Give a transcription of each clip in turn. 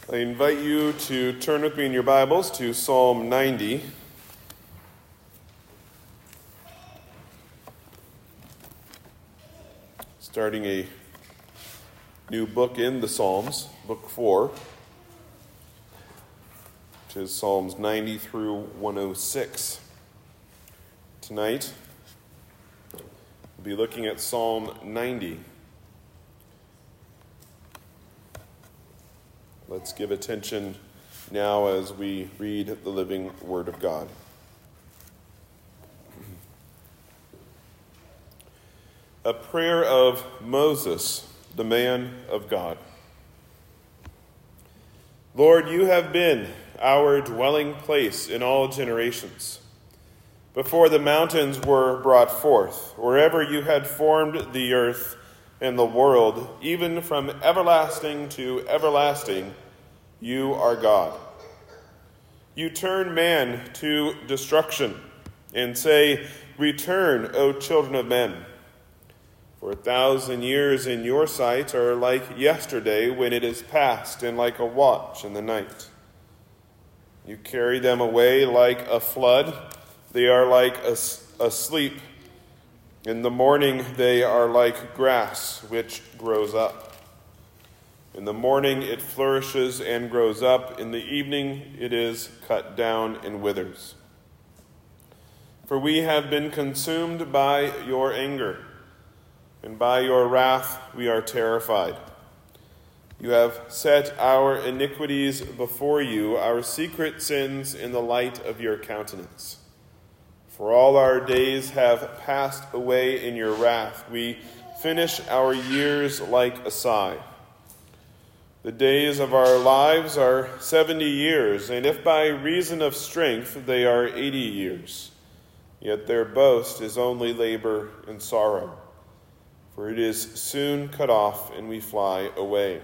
I invite you to turn with me in your Bibles to Psalm 90. Starting a new book in the Psalms, book 4, which is Psalms 90 through 106. Tonight, we'll be looking at Psalm 90. Let's give attention now as we read the living Word of God. A prayer of Moses, the man of God. Lord, you have been our dwelling place in all generations. Before the mountains were brought forth, wherever you had formed the earth and the world, even from everlasting to everlasting, you are God. You turn man to destruction and say, "Return, O children of men." For 1,000 years in your sight are like yesterday when it is past, and like a watch in the night. You carry them away like a flood. They are like asleep. In the morning they are like grass which grows up. In the morning it flourishes and grows up. In the evening it is cut down and withers. For we have been consumed by your anger, and by your wrath we are terrified. You have set our iniquities before you, our secret sins in the light of your countenance. For all our days have passed away in your wrath. We finish our years like a sigh. The days of our lives are 70 years, and if by reason of strength they are 80 years, yet their boast is only labor and sorrow, for it is soon cut off and we fly away.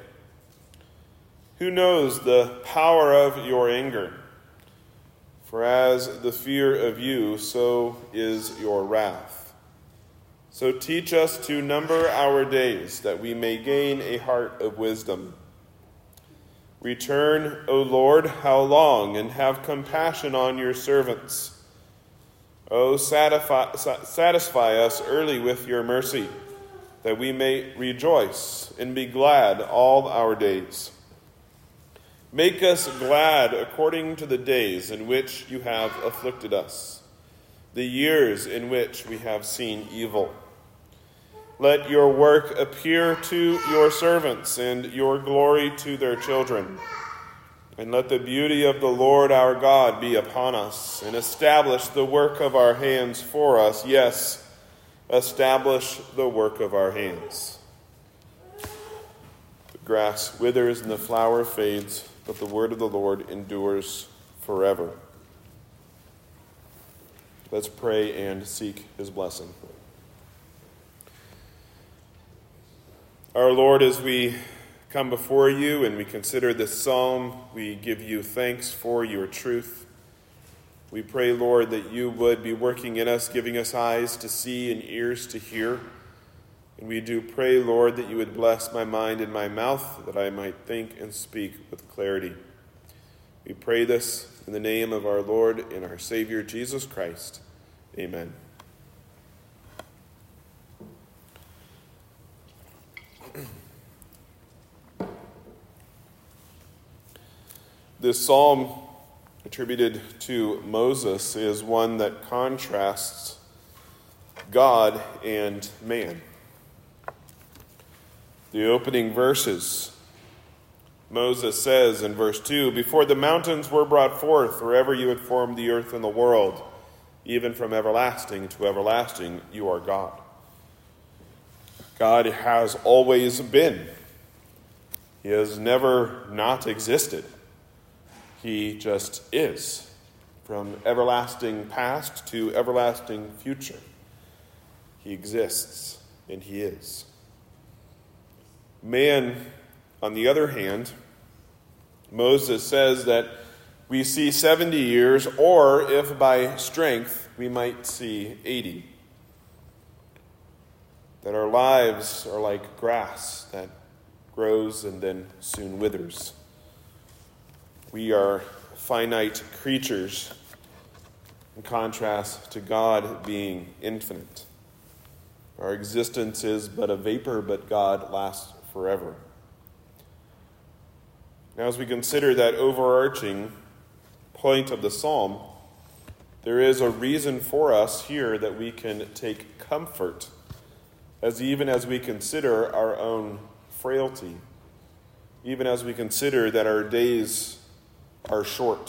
Who knows the power of your anger? For as the fear of you, so is your wrath. So teach us to number our days, that we may gain a heart of wisdom. Return, O Lord, how long, and have compassion on your servants. O satisfy us early with your mercy, that we may rejoice and be glad all our days. Make us glad according to the days in which you have afflicted us, the years in which we have seen evil. Let your work appear to your servants, and your glory to their children. And let the beauty of the Lord our God be upon us, and establish the work of our hands for us. Yes, establish the work of our hands. The grass withers and the flower fades, but the word of the Lord endures forever. Let's pray and seek his blessing. Our Lord, as we come before you and we consider this psalm, we give you thanks for your truth. We pray, Lord, that you would be working in us, giving us eyes to see and ears to hear. And we do pray, Lord, that you would bless my mind and my mouth, that I might think and speak with clarity. We pray this in the name of our Lord and our Savior, Jesus Christ. Amen. This psalm, attributed to Moses, is one that contrasts God and man. The opening verses, Moses says in verse 2, "Before the mountains were brought forth, wherever you had formed the earth and the world, even from everlasting to everlasting, you are God." God has always been. He has never not existed. He just is, from everlasting past to everlasting future. He exists, and he is. Man, on the other hand, Moses says that we see 70 years, or if by strength, we might see 80. That our lives are like grass that grows and then soon withers. We are finite creatures in contrast to God being infinite. Our existence is but a vapor, but God lasts forever. Now, as we consider that overarching point of the psalm, there is a reason for us here that we can take comfort, even as we consider our own frailty, even as we consider that our days are short.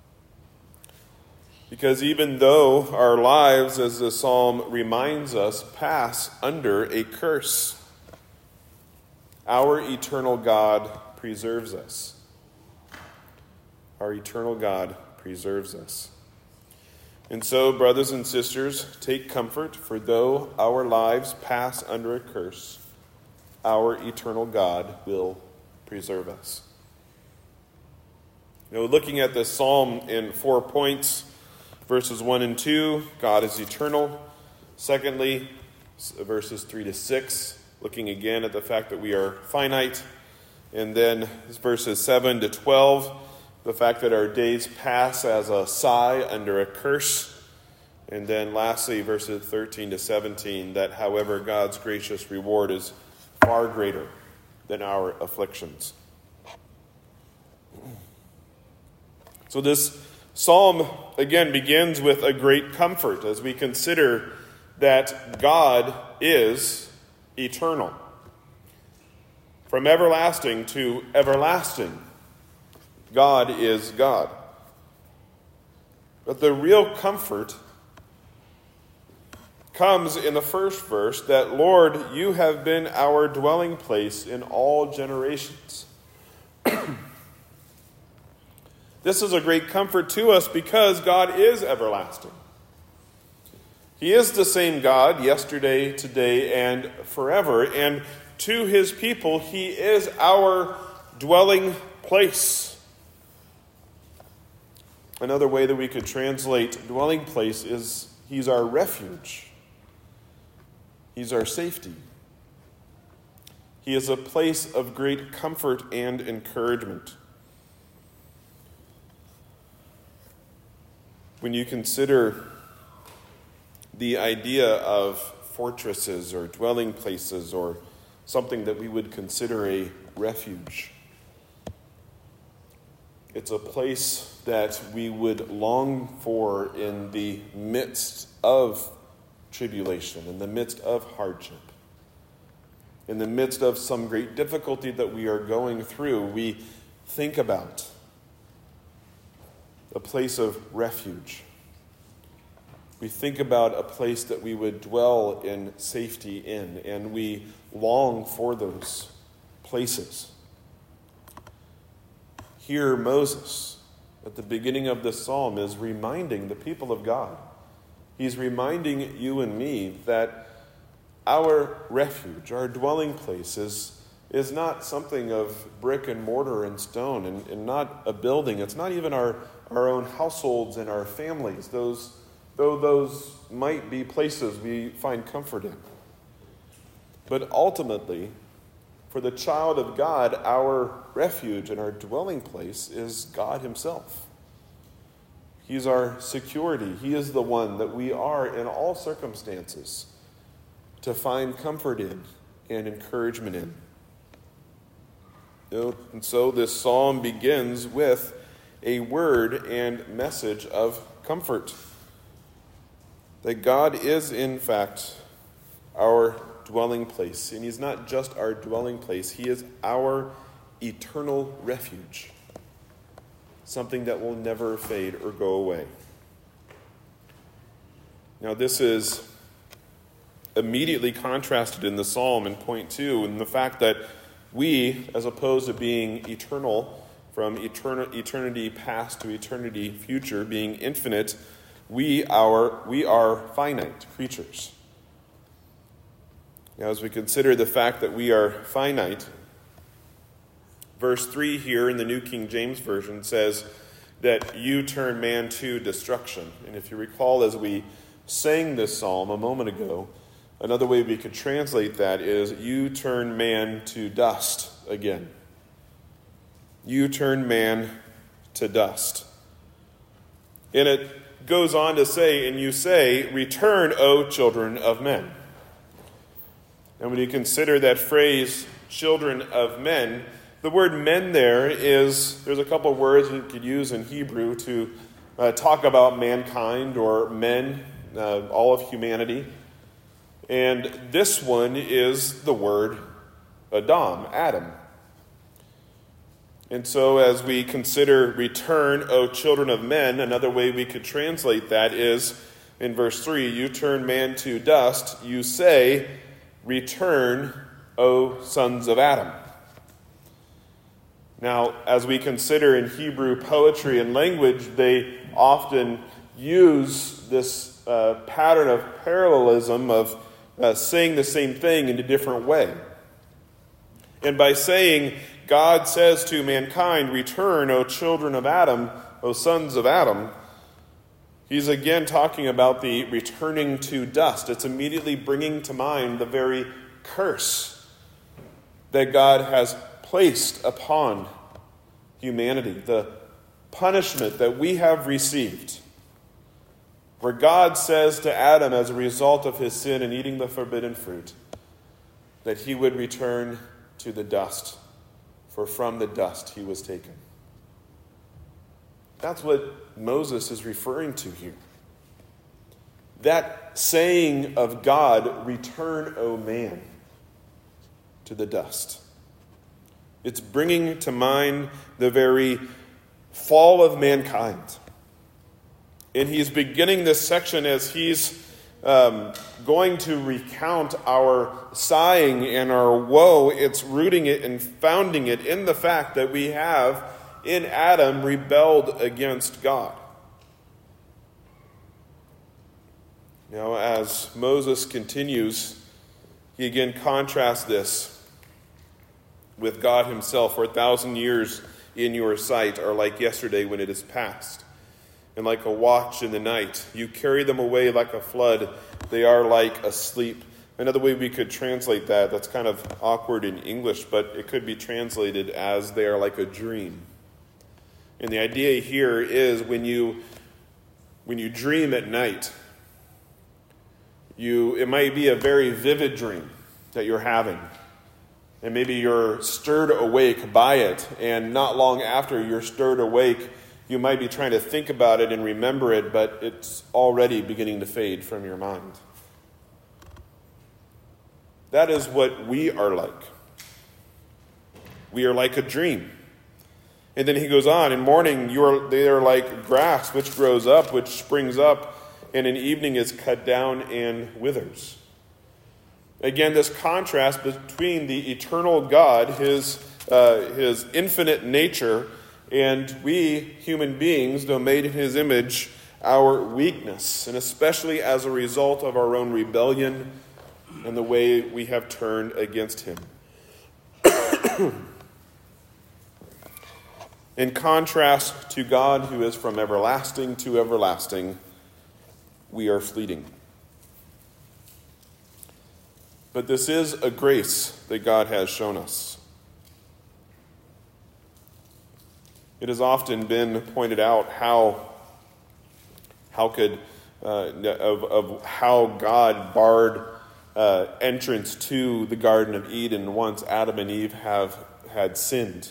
Because even though our lives, as the psalm reminds us, pass under a curse, our eternal God preserves us. Our eternal God preserves us. And so, brothers and sisters, take comfort, for though our lives pass under a curse, our eternal God will preserve us. Looking at this psalm in 4 points, verses 1 and 2, God is eternal. Secondly, verses 3 to 6, looking again at the fact that we are finite. And then verses 7 to 12, the fact that our days pass as a sigh under a curse. And then lastly, verses 13 to 17, that however God's gracious reward is far greater than our afflictions. So this psalm, again, begins with a great comfort as we consider that God is eternal. From everlasting to everlasting, God is God. But the real comfort comes in the first verse that, Lord, you have been our dwelling place in all generations. This is a great comfort to us because God is everlasting. He is the same God yesterday, today, and forever. And to his people, he is our dwelling place. Another way that we could translate dwelling place is he's our refuge. He's our safety. He is a place of great comfort and encouragement. When you consider the idea of fortresses or dwelling places or something that we would consider a refuge, it's a place that we would long for in the midst of tribulation, in the midst of hardship, in the midst of some great difficulty that we are going through. We think about a place of refuge. We think about a place that we would dwell in safety in, and we long for those places. Here, Moses, at the beginning of this psalm, is reminding the people of God. He's reminding you and me that our refuge, our dwelling place, is not something of brick and mortar and stone, and not a building. It's not even our own households and our families, though those might be places we find comfort in. But ultimately, for the child of God, our refuge and our dwelling place is God himself. He's our security. He is the one that we are in all circumstances to find comfort in and encouragement in. And so this psalm begins with a word and message of comfort. That God is, in fact, our dwelling place. And he's not just our dwelling place. He is our eternal refuge. Something that will never fade or go away. Now, this is immediately contrasted in the psalm in point 2, in the fact that we, as opposed to being eternal, from eternity past to eternity future, being infinite, we are finite creatures. Now, as we consider the fact that we are finite, verse 3 here in the New King James Version says that you turn man to destruction. And if you recall, as we sang this psalm a moment ago, another way we could translate that is you turn man to dust again. You turn man to dust. And it goes on to say, and you say, return, O children of men. And when you consider that phrase, children of men, the word men there's a couple of words you could use in Hebrew to talk about mankind or men, all of humanity. And this one is the word Adam. And so as we consider return, O children of men, another way we could translate that is in verse 3, you turn man to dust, you say, return, O sons of Adam. Now, as we consider in Hebrew poetry and language, they often use this pattern of parallelism of saying the same thing in a different way. And by saying, God says to mankind, return, O children of Adam, O sons of Adam, he's again talking about the returning to dust. It's immediately bringing to mind the very curse that God has placed upon humanity, the punishment that we have received, where God says to Adam as a result of his sin in eating the forbidden fruit, that he would return to the dust, for from the dust he was taken. That's what Moses is referring to here. That saying of God, return, O man, to the dust. It's bringing to mind the very fall of mankind. And he's beginning this section as he's going to recount our sighing and our woe. It's rooting it and founding it in the fact that we have, in Adam, rebelled against God. Now, as Moses continues, he again contrasts this with God himself. For 1,000 years in your sight are like yesterday when it is past, and like a watch in the night. You carry them away like a flood. They are like asleep. Another way we could translate that's kind of awkward in English, but it could be translated as they are like a dream. And the idea here is when you dream at night, it might be a very vivid dream that you're having. And maybe you're stirred awake by it, and not long after you're stirred awake, you might be trying to think about it and remember it, but it's already beginning to fade from your mind. That is what we are like. We are like a dream. And then he goes on, in morning they are like grass which grows up, which springs up, and in evening is cut down and withers. Again, this contrast between the eternal God, his infinite nature, and we, human beings, though made in his image, our weakness, and especially as a result of our own rebellion and the way we have turned against him. In contrast to God, who is from everlasting to everlasting, we are fleeting. But this is a grace that God has shown us. It has often been pointed out how God barred entrance to the Garden of Eden once Adam and Eve had sinned.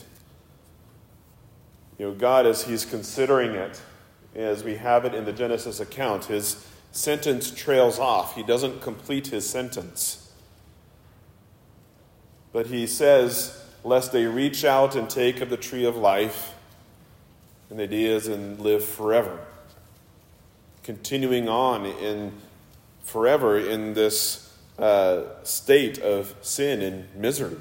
God, as he's considering it, as we have it in the Genesis account, his sentence trails off. He doesn't complete his sentence. But he says, lest they reach out and take of the tree of life, and the idea is and live forever. Continuing on forever in this state of sin and misery.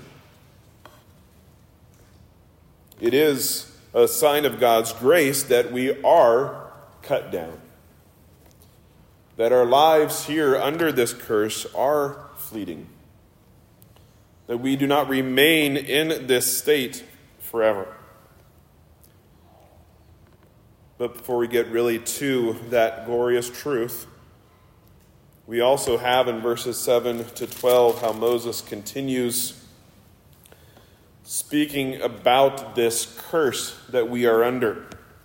It is a sign of God's grace that we are cut down. That our lives here under this curse are fleeting. That we do not remain in this state forever. But before we get really to that glorious truth, we also have in verses 7 to 12 how Moses continues speaking about this curse that we are under.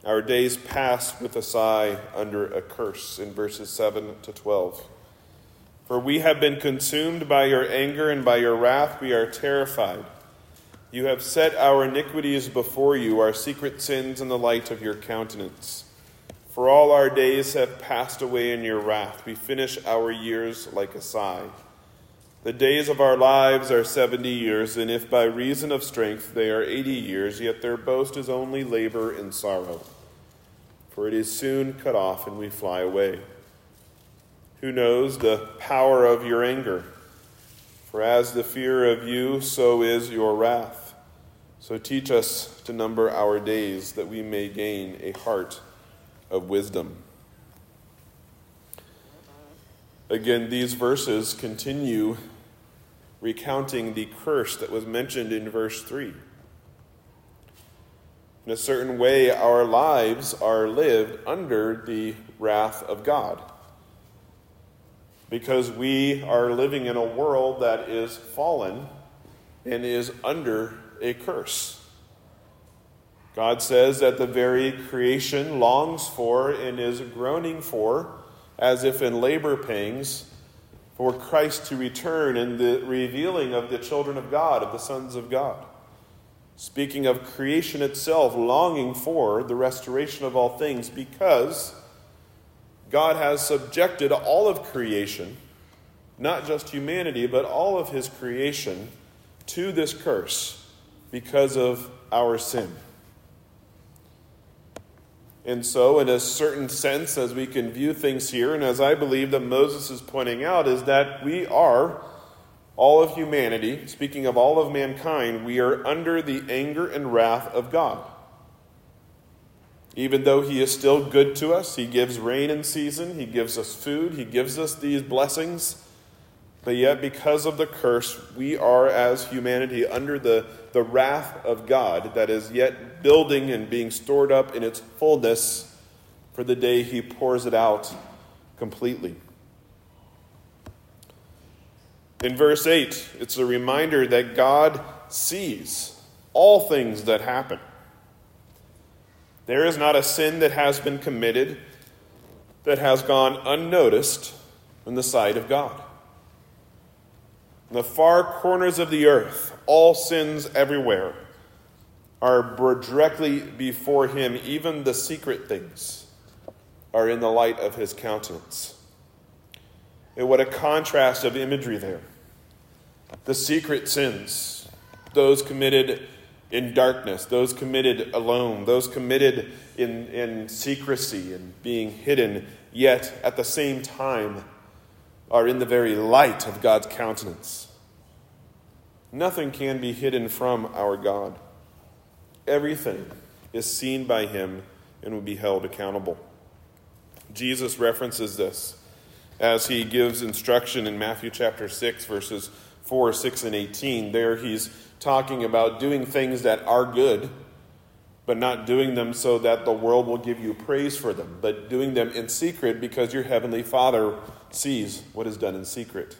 Our days pass with a sigh under a curse, in verses 7 to 12. For we have been consumed by your anger, and by your wrath we are terrified. You have set our iniquities before you, our secret sins in the light of your countenance. For all our days have passed away in your wrath. We finish our years like a sigh. The days of our lives are 70 years, and if by reason of strength they are 80 years, yet their boast is only labor and sorrow. For it is soon cut off, and we fly away. Who knows the power of your anger? For as the fear of you, so is your wrath. So teach us to number our days, that we may gain a heart of wisdom. Again, these verses continue recounting the curse that was mentioned in verse 3. In a certain way, our lives are lived under the wrath of God, because we are living in a world that is fallen and is under a curse. God says that the very creation longs for and is groaning for, as if in labor pangs, for Christ to return and the revealing of the children of God, of the sons of God. Speaking of creation itself, longing for the restoration of all things, because God has subjected all of creation, not just humanity, but all of his creation, to this curse because of our sin. And so, in a certain sense, as we can view things here, and as I believe that Moses is pointing out, is that we are, all of humanity, speaking of all of mankind, we are under the anger and wrath of God. Even though he is still good to us, he gives rain in season, he gives us food, he gives us these blessings, but yet because of the curse, we are as humanity under the wrath of God that is yet building and being stored up in its fullness for the day he pours it out completely. In verse 8, it's a reminder that God sees all things that happen. There is not a sin that has been committed that has gone unnoticed in the sight of God. In the far corners of the earth, all sins everywhere are directly before him. Even the secret things are in the light of his countenance. And what a contrast of imagery there. The secret sins, those committed in darkness, those committed alone, those committed in secrecy and being hidden, yet at the same time are in the very light of God's countenance. Nothing can be hidden from our God. Everything is seen by him and will be held accountable. Jesus references this as he gives instruction in Matthew chapter 6, verses 4, 6, and 18. There he's talking about doing things that are good, but not doing them so that the world will give you praise for them, but doing them in secret because your heavenly Father sees what is done in secret.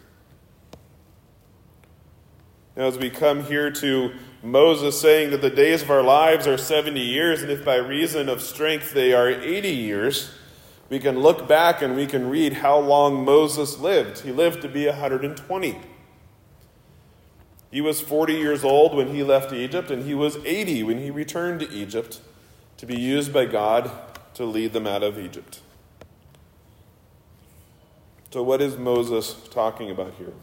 Now, as we come here to Moses saying that the days of our lives are 70 years, and if by reason of strength they are 80 years, we can look back and we can read how long Moses lived. He lived to be 120. He was 40 years old when he left Egypt, and he was 80 when he returned to Egypt to be used by God to lead them out of Egypt. So what is Moses talking about here?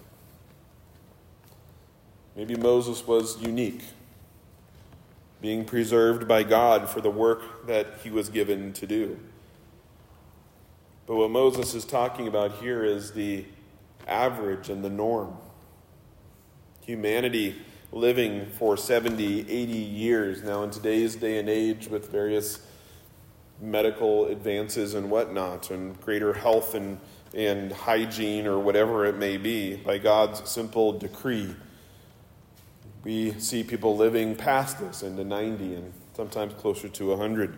Maybe Moses was unique, being preserved by God for the work that he was given to do. But what Moses is talking about here is the average and the norm. Humanity living for 70, 80 years. Now, in today's day and age, with various medical advances and whatnot, and greater health and hygiene or whatever it may be, by God's simple decree, we see people living past this into 90 and sometimes closer to 100.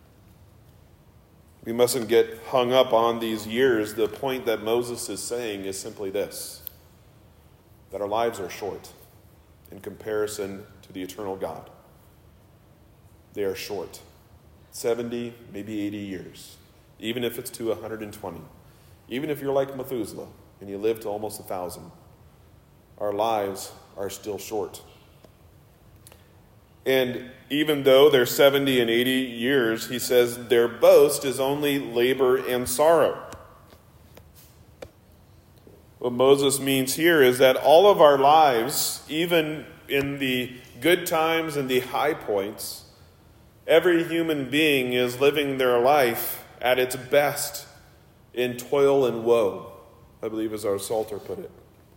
We mustn't get hung up on these years. The point that Moses is saying is simply this: that our lives are short in comparison to the eternal God. They are short. 70, maybe 80 years, even if it's to 120. Even if you're like Methuselah and you live to almost 1,000, our lives are still short. And even though they're 70 and 80 years, he says their boast is only labor and sorrow. What Moses means here is that all of our lives, even in the good times and the high points, every human being is living their life at its best in toil and woe, I believe as our Psalter put it.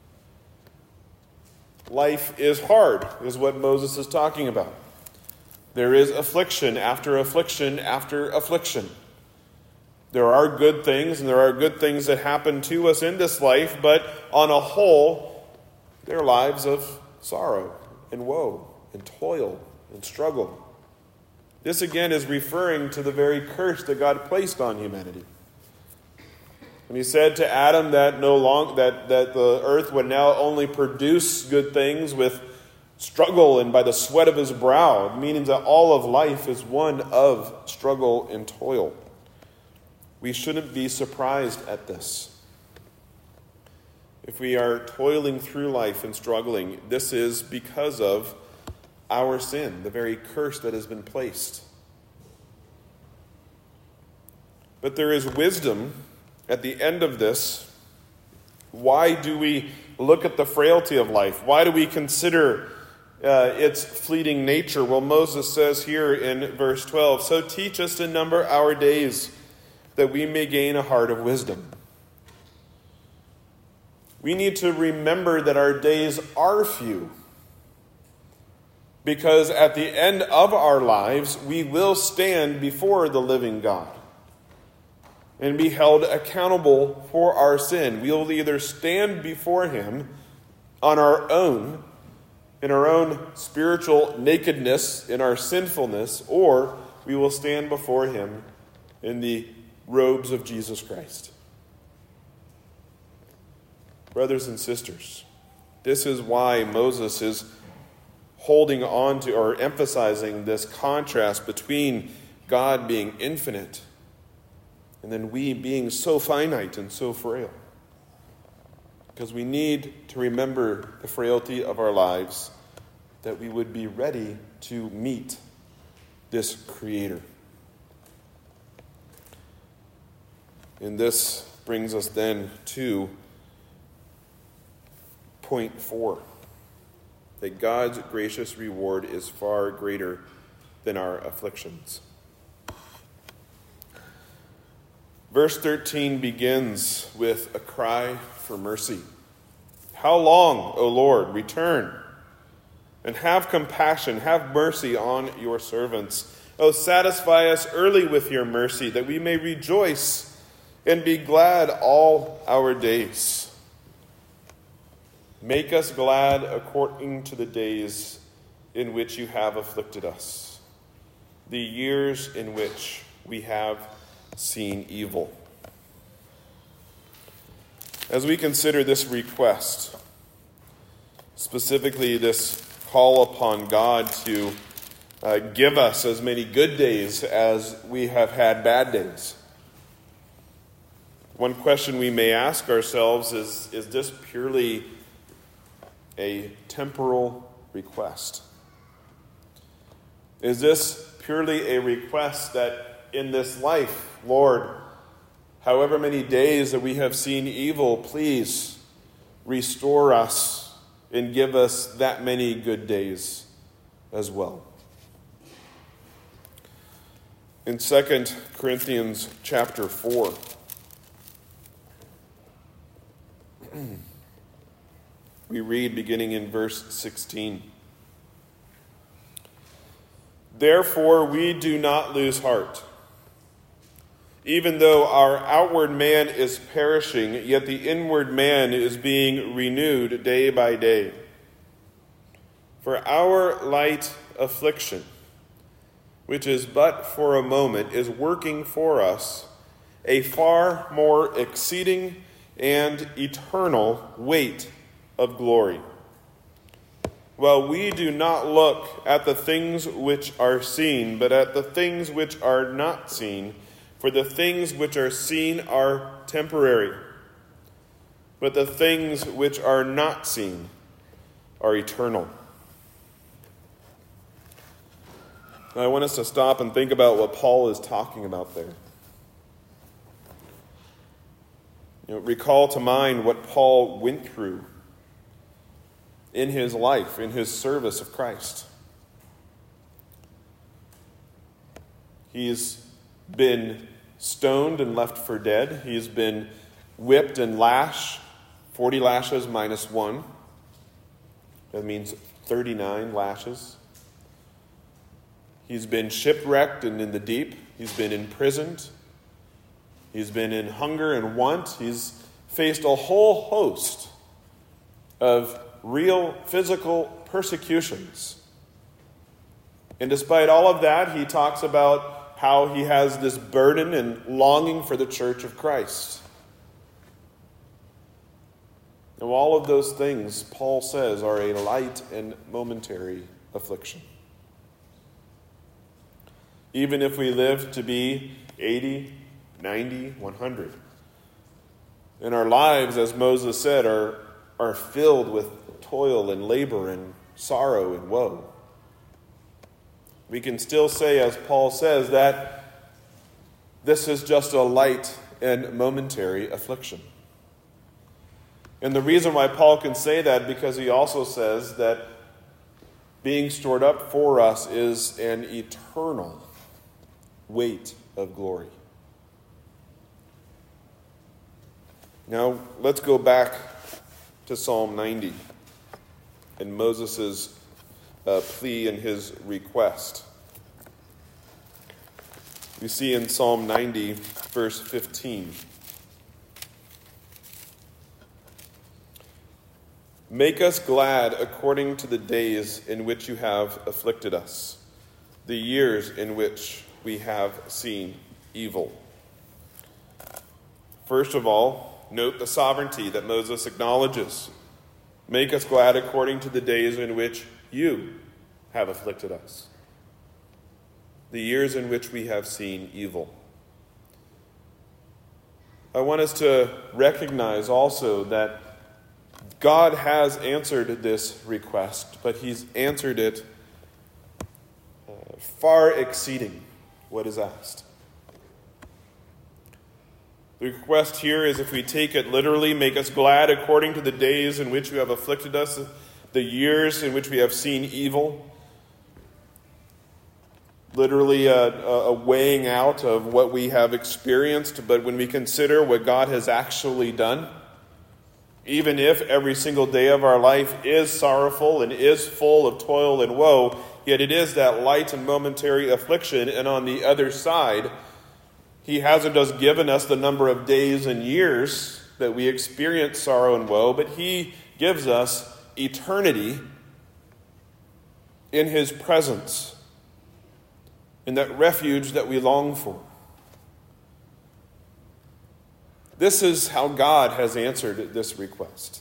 Life is hard, is what Moses is talking about. There is affliction after affliction after affliction. There are good things, and there are good things that happen to us in this life, but on a whole, they're lives of sorrow and woe and toil and struggle. This again is referring to the very curse that God placed on humanity. When he said to Adam that that the earth would now only produce good things with struggle and by the sweat of his brow, meaning that all of life is one of struggle and toil. We shouldn't be surprised at this. If we are toiling through life and struggling, this is because of our sin, the very curse that has been placed. But there is wisdom at the end of this. Why do we look at the frailty of life? Why do we consider its fleeting nature? Well, Moses says here in verse 12, "So teach us to number our days, that we may gain a heart of wisdom." We need to remember that our days are few, because at the end of our lives, we will stand before the living God and be held accountable for our sin. We will either stand before him on our own, in our own spiritual nakedness, in our sinfulness, or we will stand before him in the robes of Jesus Christ. Brothers and sisters, this is why Moses is holding on to or emphasizing this contrast between God being infinite and then we being so finite and so frail. Because we need to remember the frailty of our lives, that we would be ready to meet this Creator. And this brings us then to point 4, that God's gracious reward is far greater than our afflictions. Verse 13 begins with a cry for mercy. "How long, O Lord? Return and have compassion, have mercy on your servants. O satisfy us early with your mercy, that we may rejoice and be glad all our days. Make us glad according to the days in which you have afflicted us, the years in which we have seen evil." As we consider this request, specifically this call upon God to give us as many good days as we have had bad days, one question we may ask ourselves is this purely a temporal request? Is this purely a request that in this life, Lord, however many days that we have seen evil, please restore us and give us that many good days as well? In 2 Corinthians chapter 4, we read beginning in verse 16. "Therefore we do not lose heart. Even though our outward man is perishing, yet the inward man is being renewed day by day. For our light affliction, which is but for a moment, is working for us a far more exceeding and eternal weight of glory, Well, we do not look at the things which are seen, but at the things which are not seen. For the things which are seen are temporary, but the things which are not seen are eternal. Now, I want us to stop and think about what Paul is talking about there. Recall to mind what Paul went through in his life, in his service of Christ. He's been stoned and left for dead. He's been whipped and lashed, 40 lashes minus 1. That means 39 lashes. He's been shipwrecked and in the deep. He's been imprisoned. He's been in hunger and want. He's faced a whole host of real physical persecutions. And despite all of that, he talks about how he has this burden and longing for the church of Christ. Now, all of those things, Paul says, are a light and momentary affliction. Even if we live to be 80, 90, 100. And our lives, as Moses said, are filled with toil and labor and sorrow and woe. We can still say, as Paul says, that this is just a light and momentary affliction. And the reason why Paul can say that, because he also says that being stored up for us is an eternal weight of glory. Now, let's go back to Psalm 90 and Moses' plea and his request. We see in Psalm 90, verse 15. Make us glad according to the days in which you have afflicted us, the years in which we have seen evil. First of all, note the sovereignty that Moses acknowledges. Make us glad according to the days in which you have afflicted us, the years in which we have seen evil. I want us to recognize also that God has answered this request, but he's answered it far exceeding what is asked. The request here is, if we take it literally, make us glad according to the days in which you have afflicted us, the years in which we have seen evil. Literally a weighing out of what we have experienced, but when we consider what God has actually done, even if every single day of our life is sorrowful and is full of toil and woe, yet it is that light and momentary affliction, and on the other side, he hasn't just given us the number of days and years that we experience sorrow and woe, but he gives us eternity in his presence, in that refuge that we long for. This is how God has answered this request.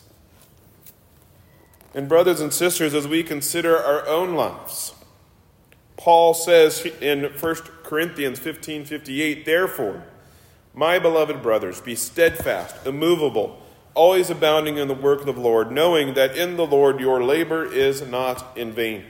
And brothers and sisters, as we consider our own lives, Paul says in 1 Corinthians 15:58, therefore, my beloved brothers, be steadfast, immovable, always abounding in the work of the Lord, knowing that in the Lord your labor is not in vain.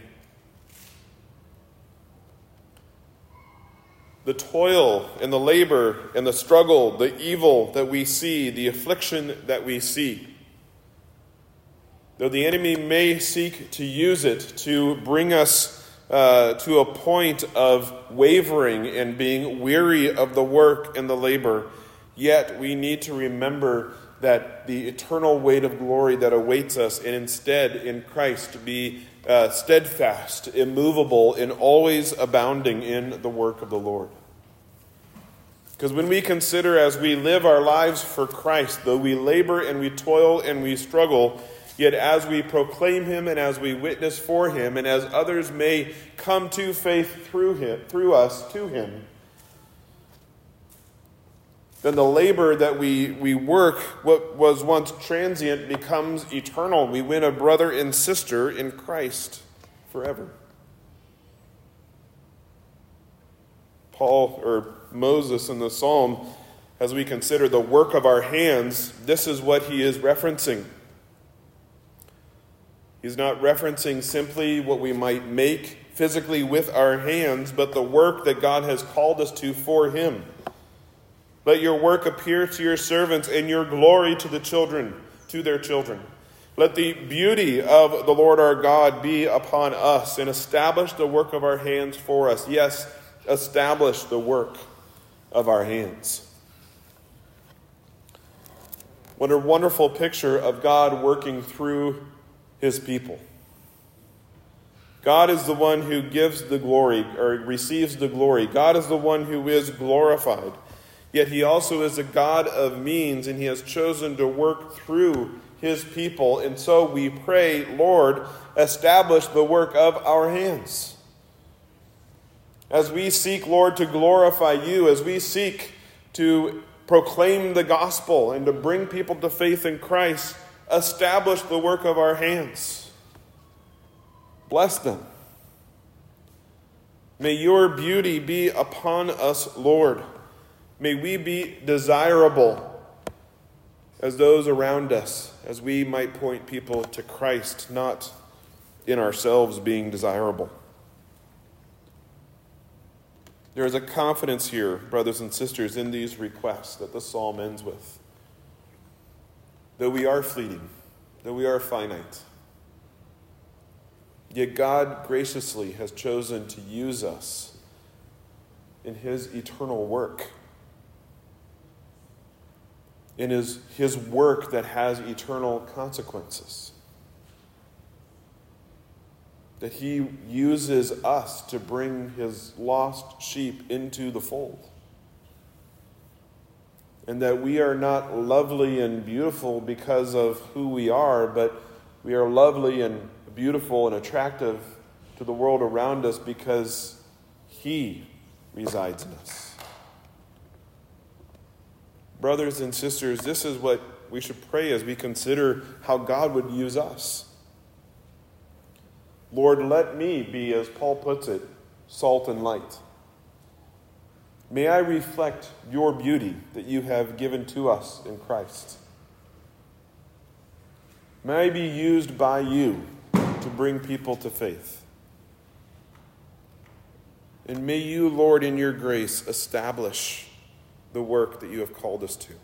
The toil and the labor and the struggle, the evil that we see, the affliction that we see, though the enemy may seek to use it to bring us to a point of wavering and being weary of the work and the labor, yet we need to remember that the eternal weight of glory that awaits us, and instead in Christ be steadfast, immovable, and always abounding in the work of the Lord. Because when we consider, as we live our lives for Christ, though we labor and we toil and we struggle, yet as we proclaim him and as we witness for him, and as others may come to faith through us to him, then the labor that we work, what was once transient, becomes eternal. We win a brother and sister in Christ forever. Paul, or Moses in the Psalm, as we consider the work of our hands, this is what he is referencing. He's not referencing simply what we might make physically with our hands, but the work that God has called us to for him. Let your work appear to your servants, and your glory to their children. Let the beauty of the Lord our God be upon us, and establish the work of our hands for us. Yes, establish the work of our hands. What a wonderful picture of God working through his people. God is the one who gives the glory, or receives the glory. God is the one who is glorified. Yet he also is a God of means, and he has chosen to work through his people. And so we pray, Lord, establish the work of our hands. As we seek, Lord, to glorify you, as we seek to proclaim the gospel and to bring people to faith in Christ, establish the work of our hands. Bless them. May your beauty be upon us, Lord. May we be desirable as those around us, as we might point people to Christ, not in ourselves being desirable. There is a confidence here, brothers and sisters, in these requests that the psalm ends with. Though we are fleeting, though we are finite, yet God graciously has chosen to use us in his eternal work, in his work that has eternal consequences. That he uses us to bring his lost sheep into the fold. And that we are not lovely and beautiful because of who we are, but we are lovely and beautiful and attractive to the world around us because he resides in us. Brothers and sisters, this is what we should pray as we consider how God would use us. Lord, let me be, as Paul puts it, salt and light. May I reflect your beauty that you have given to us in Christ. May I be used by you to bring people to faith. And may you, Lord, in your grace, establish the work that you have called us to.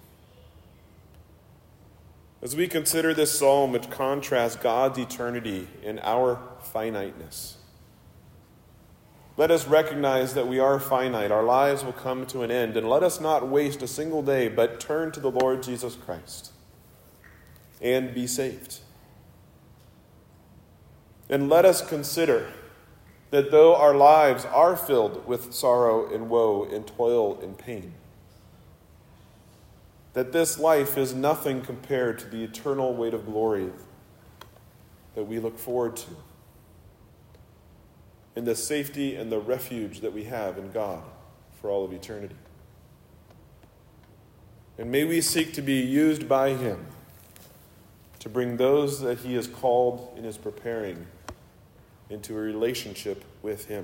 As we consider this psalm, which contrasts God's eternity and our finiteness, let us recognize that we are finite. Our lives will come to an end. And let us not waste a single day, but turn to the Lord Jesus Christ and be saved. And let us consider that though our lives are filled with sorrow and woe and toil and pain, that this life is nothing compared to the eternal weight of glory that we look forward to, and the safety and the refuge that we have in God for all of eternity. And may we seek to be used by him to bring those that he has called and is preparing into a relationship with him.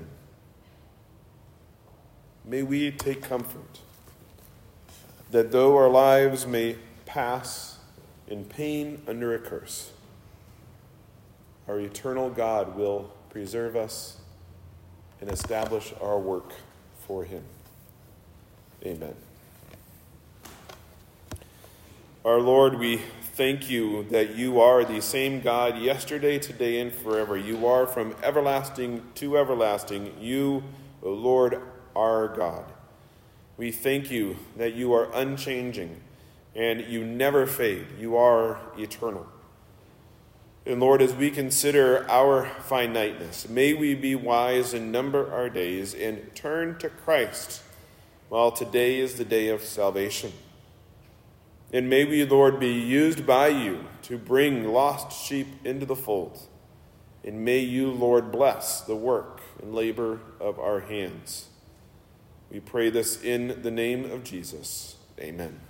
May we take comfort that though our lives may pass in pain under a curse, our eternal God will preserve us and establish our work for him. Amen. Our Lord, we thank you that you are the same God yesterday, today, and forever. You are from everlasting to everlasting. You, O Lord, our God. We thank you that you are unchanging and you never fade. You are eternal. And Lord, as we consider our finiteness, may we be wise and number our days and turn to Christ while today is the day of salvation. And may we, Lord, be used by you to bring lost sheep into the fold. And may you, Lord, bless the work and labor of our hands. We pray this in the name of Jesus. Amen.